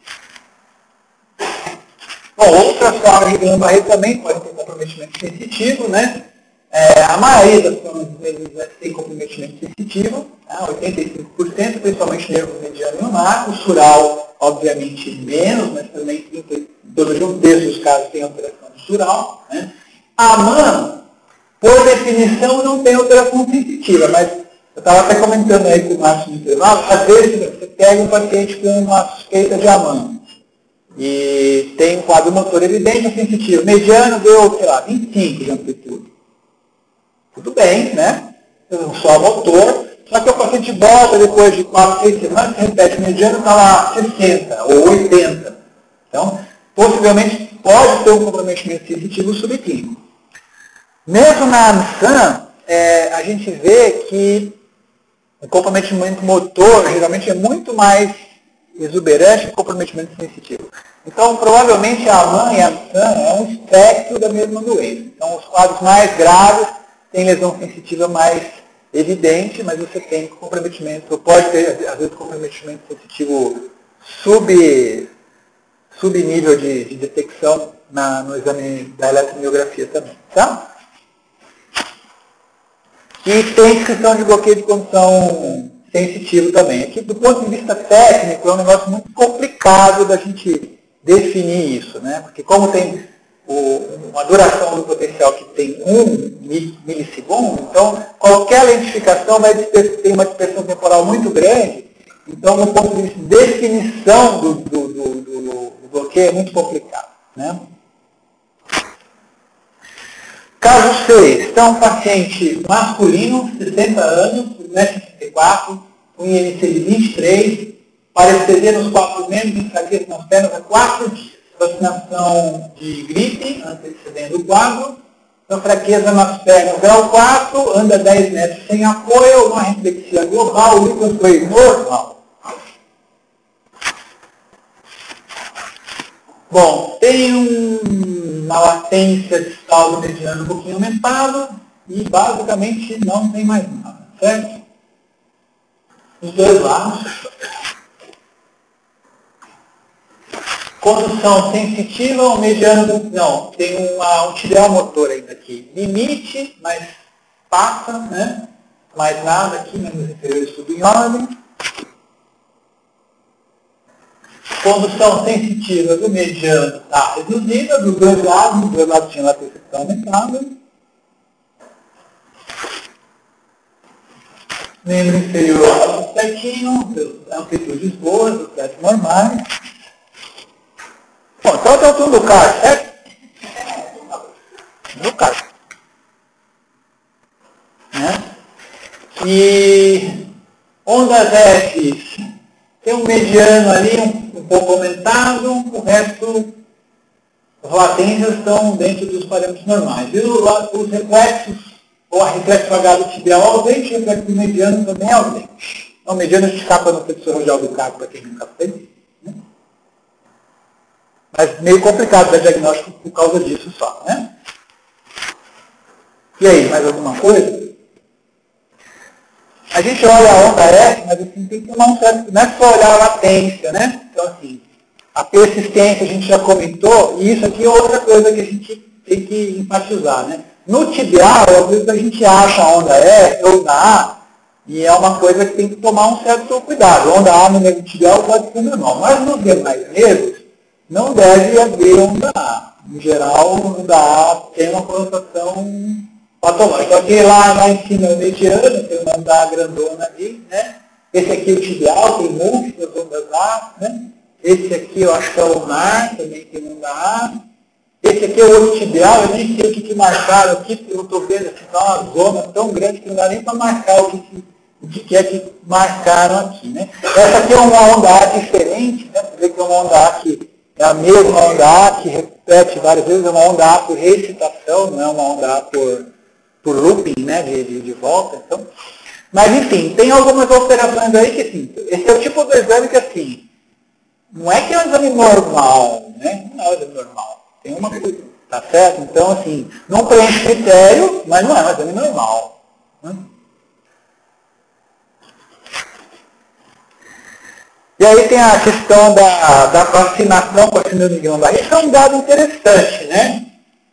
Bom, outras formas de Guillain-Barré também podem ter comprometimento sensitivo, né? A maioria das formas tem comprometimento sensitivo, né? 85%, principalmente nervo mediano e lunar. O sural, obviamente, menos, mas também em torno de um terço dos casos tem alteração de sural. Né? A AMAN, por definição, não tem alteração sensitiva, mas eu estava até comentando aí com o Márcio no intervalo, às vezes você pega um paciente com uma suspeita de AMAN e tem um quadro motor evidente e sensitivo. Mediano deu, sei lá, 25 de amplitude. Tudo bem, né? Só motor, só que o paciente volta depois de 4, 6 semanas, repete, o mediano está lá 60 ou 80. Então, possivelmente pode ter um comprometimento sensitivo subclínico. Mesmo na AMSAN, a gente vê que o comprometimento motor geralmente é muito mais exuberante que o comprometimento sensitivo. Então, provavelmente a AMAN e a AMSAN é um espectro da mesma doença. Então, os quadros mais graves têm lesão sensitiva mais evidente, mas você tem comprometimento, pode ter, às vezes, comprometimento sensitivo subnível de detecção no exame da eletromiografia também. Tá? E tem descrição de bloqueio de condição sensitivo também. Aqui, do ponto de vista técnico, é um negócio muito complicado da gente definir isso, né? Porque como tem uma duração do potencial que tem 1 milissegundo, então qualquer lentificação vai ter uma dispersão temporal muito grande. Então, no ponto de vista de definição do bloqueio, é muito complicado, né? Caso 6, então, um paciente masculino, 60 anos, 1,64 m, com IMC de 23, parestesia nos 4 membros, enfraquecimento nas pernas há 4 dias. Vacinação de gripe, antecedendo o quadro. Então, fraqueza nas pernas, grau 4, anda 10 metros sem apoio, uma reflexia global, o líquido foi normal. Bom, tem uma latência distal do mediano um pouquinho aumentado e basicamente não tem mais nada, certo? Os dois lados. Condução sensitiva, o mediano, não, tem um tibial motor ainda aqui. Limite, mas passa, né? Mais nada aqui, membros inferiores tudo em ordem. Condução sensitiva do mediano está reduzida, dos dois lados tinha latência que está aumentada. Membro inferior está certinho, amplitudes boas, os testes normais. Bom, então está tudo no CAR, certo? No CAR. Né? E ondas F, tem um mediano ali, um pouco aumentado, o resto, as latências estão dentro dos parâmetros normais. E os reflexos, ou a reflexo H do tibial ausente, o reflexo do mediano também é ausente. Então, o mediano escapa no flexor radial do carpo, para quem nunca fez. Né? Mas meio complicado dar diagnóstico por causa disso só. Né? E aí, mais alguma coisa? A gente olha a onda F, mas assim, tem que tomar um certo... Não é só olhar a latência, né? Então, assim, a persistência a gente já comentou, e isso aqui é outra coisa que a gente tem que enfatizar, né? No tibial, às vezes a gente acha a onda F ou onda A, e é uma coisa que tem que tomar um certo cuidado. A onda A no nervo tibial pode ser normal, mas nos demais nervos, não deve haver onda A. Em geral, onda A tem uma conotação patológica. Aqui lá em cima é o mediano, tem uma onda A grandona ali, né? Esse aqui é o tibial, tem múltiplas ondas A, né? Esse aqui eu acho que é o ulnar, também tem onda A. Esse aqui é o outro tibial, eu nem sei o que marcaram aqui, porque eu não estou vendo aqui, tá uma zona tão grande que não dá nem para marcar o que é que marcaram aqui, né? Essa aqui é uma onda A diferente, né? Você vê que é uma onda A que é a mesma onda A, que repete várias vezes, é uma onda A por recitação, não é uma onda A por looping, né? De volta, então. Mas, enfim, tem algumas alterações aí que, assim, esse é o tipo do exame que, assim, não é que é um exame normal, né? Não é um exame normal. Tem uma coisa, tá certo? Então, assim, não preenche critério, mas não é um exame normal. Né? E aí tem a questão da vacinação com a síndrome de Guillain-Barré. Isso é um dado interessante, né?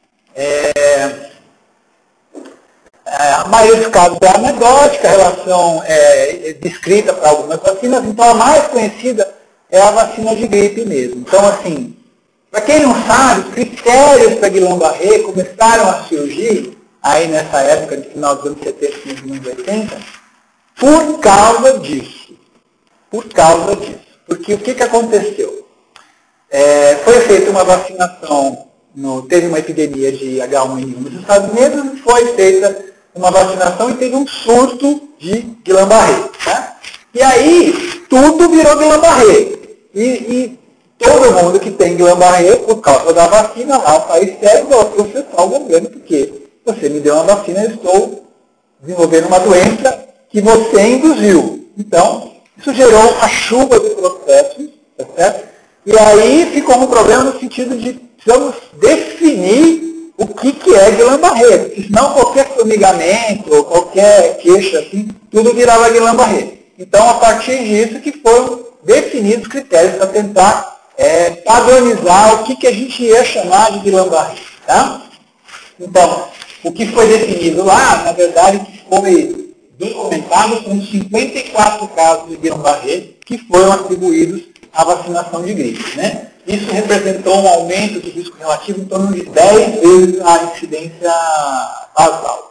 A maioria dos casos é anedótica, a relação é descrita para algumas vacinas, então a mais conhecida é a vacina de gripe mesmo. Então, assim, para quem não sabe, os critérios para Guillain-Barré começaram a surgir, aí nessa época, de final dos anos 70 e dos anos 80, por causa disso. Por causa disso. Porque o que aconteceu? Foi feita uma vacinação, teve uma epidemia de H1N1 nos Estados Unidos, e foi feita uma vacinação e teve um surto de Guillain-Barré. Tá? E aí, tudo virou Guillain-Barré. E todo mundo que tem Guillain-Barré, por causa da vacina, lá o país sério, vai processar o governo, porque você me deu uma vacina, eu estou desenvolvendo uma doença que você induziu. Então, isso gerou uma chuva de processos, tá certo? E aí ficou um problema no sentido de precisamos definir o que é Guillain-Barré, porque senão qualquer formigamento ou qualquer queixa assim, tudo virava Guillain-Barré. Então, a partir disso que foram definidos critérios para tentar padronizar o que a gente ia chamar de Guillain-Barré. Tá? Então, o que foi definido lá, na verdade, que foi documentado, são 54 casos de Guillain-Barré que foram atribuídos à vacinação de gripe. Né? Isso representou um aumento de risco relativo em torno de 10 vezes a incidência basal.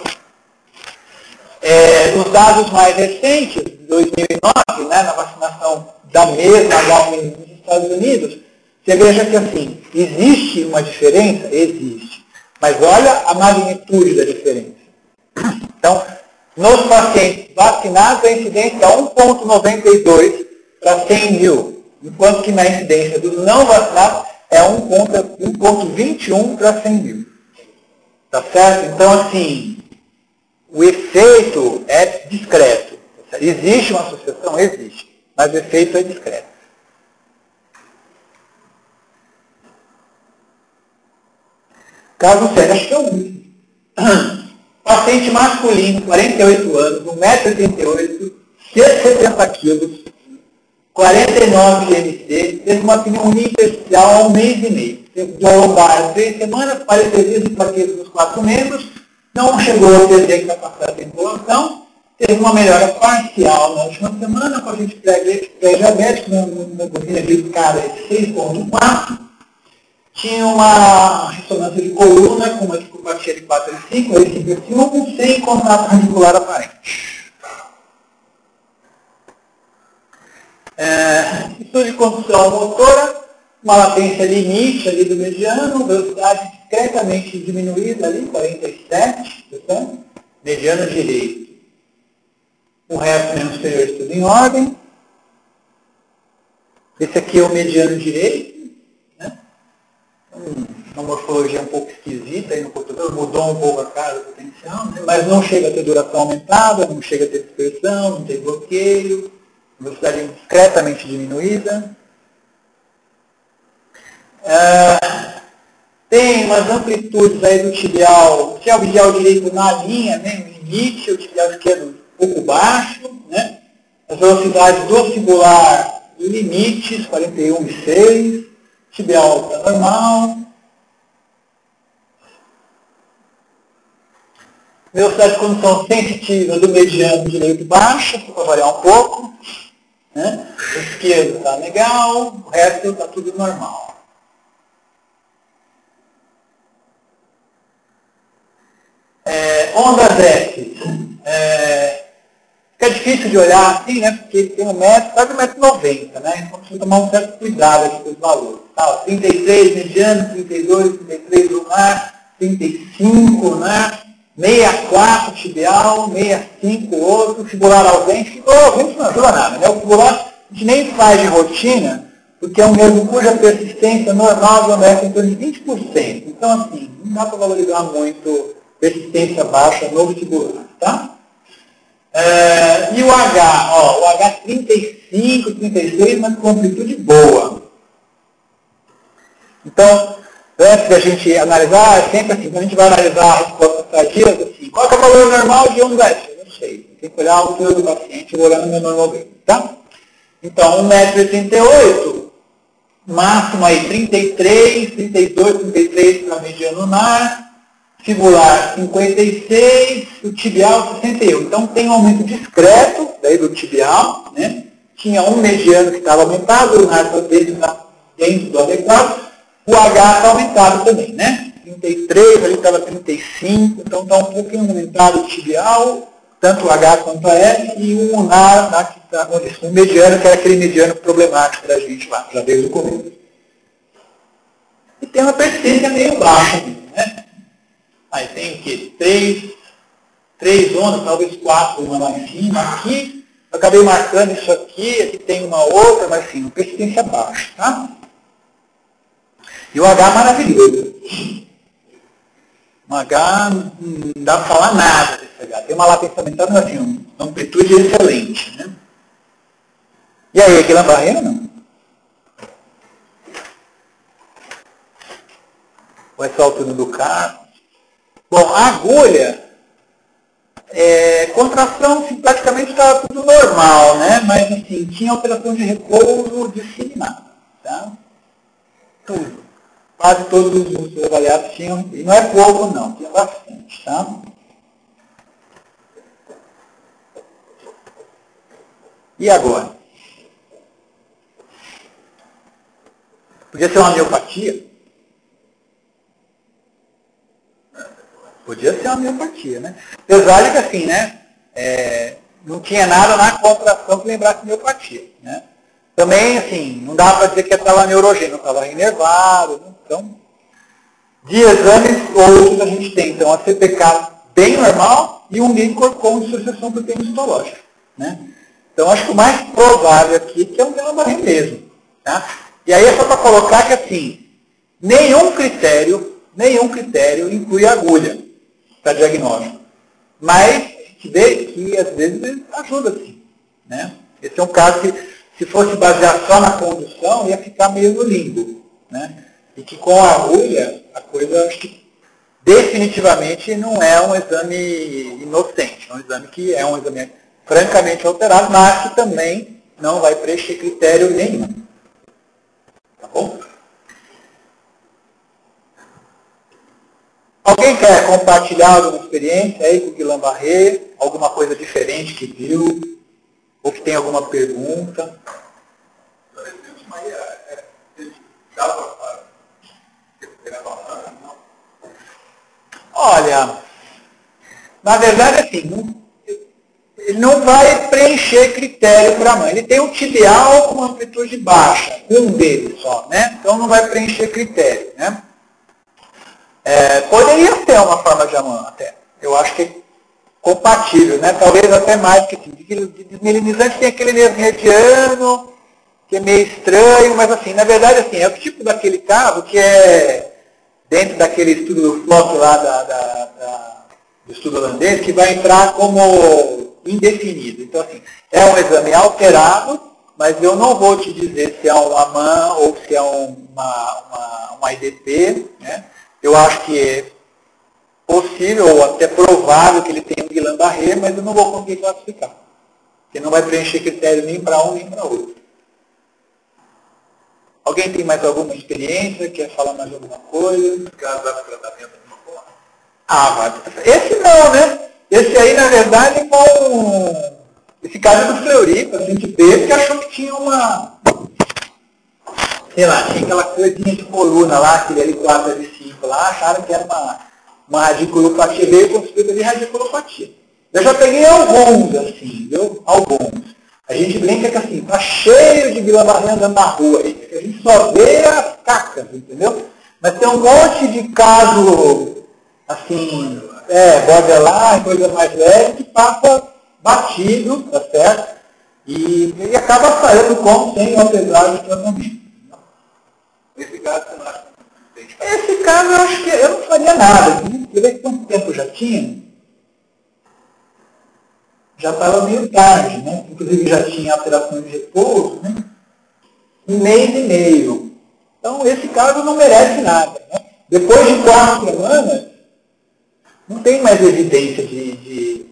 Os dados mais recentes, de 2009, né, na vacinação da mesma H1N1 nos Estados Unidos, você veja que assim, existe uma diferença? Existe. Mas olha a magnitude da diferença. Então, nos pacientes vacinados, a incidência é 1,92 para 100 mil, enquanto que na incidência dos não vacinados é 1,21 para 100 mil. Tá certo? Então, assim, o efeito é discreto. Existe uma associação? Existe. Mas o efeito é discreto. Caso sério, acho que é o último. Paciente masculino, 48 anos, 1,88 m, 170 kg, 49 de IMC, teve uma pneumonia intersticial há 1 mês e meio. Teve dor lombar 3 semanas, pareceria de fraqueza nos 4 membros, não chegou a ter que passar a tempulação, teve uma melhora parcial na última semana, com a gente pré-diabético, uma gordura glicada de 6,4, tinha uma ressonância de coluna com uma discopatia de 4 e 5, esse sem contato radicular aparente. Estudo de condução motora, uma latência limite ali do mediano, velocidade discretamente diminuída ali, 47, mediano direito. O resto menos superior tudo em ordem. Esse aqui é o mediano direito. Né? Uma morfologia um pouco esquisita aí no computador, mudou um pouco a carga potencial, né? Mas não chega a ter duração aumentada, não chega a ter dispersão, não tem bloqueio, velocidade discretamente diminuída. Tem umas amplitudes aí do tibial direito na linha, né, no limite, o tibial esquerdo um pouco baixo, né? As velocidades do fibular limites, 41,6, tibial tá normal. Velocidade de condução sensitiva do mediano direito baixa, para variar um pouco. Né? O esquerdo está legal, o resto está tudo normal. Ondas S. Fica difícil de olhar assim, né? Porque tem quase 1,90 m, né? Então precisa tomar um certo cuidado aqui com os valores. Tá? 33 mediano, 32, 33 lunar, 35, né? 64 tibial, 65 outro, fibular ausente. Fibular ausente não ajuda nada, né? O fibular a gente nem faz de rotina, porque é um nervo cuja persistência normal é em torno de 20%. Então, assim, não dá para valorizar muito persistência baixa no vestibular, tá? E o H, ó, o H 35, 36, mas com amplitude boa. Então, antes da gente analisar, é sempre assim, quando a gente vai analisar a resposta tardia, assim, qual é o valor normal de um H? Eu não sei, tem que olhar a altura do paciente, vou olhar no meu normal bem, tá? Então, 1,88 m, máximo aí 33, 32, 33 para mediano lunar, fibular 56, o tibial 61. Então tem um aumento discreto daí do tibial, né? Tinha um mediano que estava aumentado, o lunar está dentro do adequado, o H está aumentado também, né? 33, ali estava 35, então está um pouquinho aumentado o tibial, tanto o H quanto a S, e o lunar, tá, que está com o mediano, que era aquele mediano problemático da gente lá, já desde o começo. E tem uma persistência meio baixa mesmo, né? Aí tem o quê? 3 ondas, talvez 4, uma lá em cima. Aqui, eu acabei marcando isso aqui tem uma outra, mas sim, uma persistência baixa, tá? E o H é maravilhoso. O H não dá para falar nada desse H. Tem uma latência aumentada, mas assim, uma amplitude excelente, né? E aí, Guillain-Barré ou não? Ou é só a altura do carro? Bom, a agulha, contração assim, praticamente estava tudo normal, né? Mas assim, tinha alteração de repouso disseminada, tá? Tudo. Quase todos os músculos avaliados tinham, e não é pouco não, tinha bastante, tá? E agora? Podia ser uma miopatia? Podia ser uma miopatia, né? Apesar de que assim, né? Não tinha nada na contração que lembrasse miopatia, né? Também, assim, não dá para dizer que estava neurogênico, estava inervado, né? Então, de exames outros a gente tem, então, a CPK bem normal e um líquor com dissociação proteína histológica, né? Então, acho que o mais provável aqui é que é um Guillain-Barré mesmo, tá? E aí é só para colocar que, assim, nenhum critério inclui agulha para diagnóstico. Mas a gente vê que, às vezes, ajuda, sim, né? Esse é um caso que, se fosse basear só na condução, ia ficar meio no limbo, né? E que com a agulha, a coisa, acho que definitivamente não é um exame inocente. É um exame que é um exame francamente alterado, mas que também não vai preencher critério nenhum. Tá bom? Alguém quer compartilhar alguma experiência aí com o Guillain-Barré? Alguma coisa diferente que viu? Ou que tem alguma pergunta? Olha, na verdade, assim, ele não vai preencher critério para a mãe. Ele tem um tibial com amplitude baixa, um deles só, né? Então não vai preencher critério, né? Poderia ter uma forma de AMAN até. Eu acho que é compatível, né? Talvez até mais, porque assim, de desmelinizante tem aquele nervo mediano, que é meio estranho, mas assim, na verdade, assim, é o tipo daquele carro que é dentro daquele estudo do FLOP lá do estudo holandês, que vai entrar como indefinido. Então, assim, é um exame alterado, mas eu não vou te dizer se é um AMAN ou se é uma IDP, né? Eu acho que é possível ou até provável que ele tenha um Guillain-Barré, mas eu não vou conseguir classificar. Porque não vai preencher critério nem para um nem para outro. Alguém tem mais alguma experiência? Quer falar mais alguma coisa? Caso do tratamento de uma forma? Esse não, né? Esse aí, na verdade, esse caso é do Fleury, a gente teve, que achou que tinha sei lá, tinha aquela coisinha de coluna lá, aquele L4, L5 lá, acharam que era uma radiculopatia, veio com suspeita de radiculopatia. Eu já peguei alguns, assim, viu? Alguns. A gente brinca que assim, tá cheio de Guillain-Barré andando na rua aí, que a gente só vê as cacas, entendeu? Mas tem um monte de caso, assim, borderline, coisa mais leve, que passa batido, tá certo? E acaba saindo como sem uma pesagem de tratamento. Nesse caso, você não acha que tem que Esse caso eu acho que eu não faria nada. Você vê que quanto tempo já tinha? Já estava meio tarde, né? Inclusive já tinha alterações de repouso, né? 1 mês e meio. Então esse caso não merece nada. Né? Depois de 4 semanas, não tem mais evidência de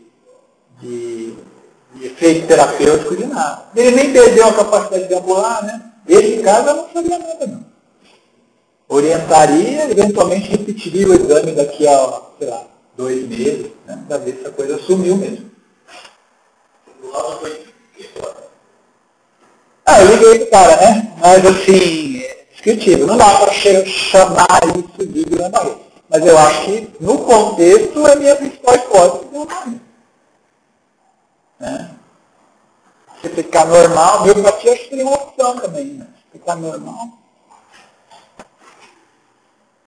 efeito terapêutico de nada. Ele nem perdeu a capacidade de ambular, né? Esse caso eu não faria nada, não. Orientaria, eventualmente repetiria o exame daqui a, sei lá, 2 meses, né? Para ver se a coisa sumiu mesmo. Eu liguei pro cara, né? Mas assim, é discutível. Não dá para chamar isso de Guillain-Barré. Mas eu acho que, no contexto, é a minha principal hipótese de Guillain-Barré. Né? Se ficar normal, miopatia acho que seria uma opção também. Né? Se ficar normal.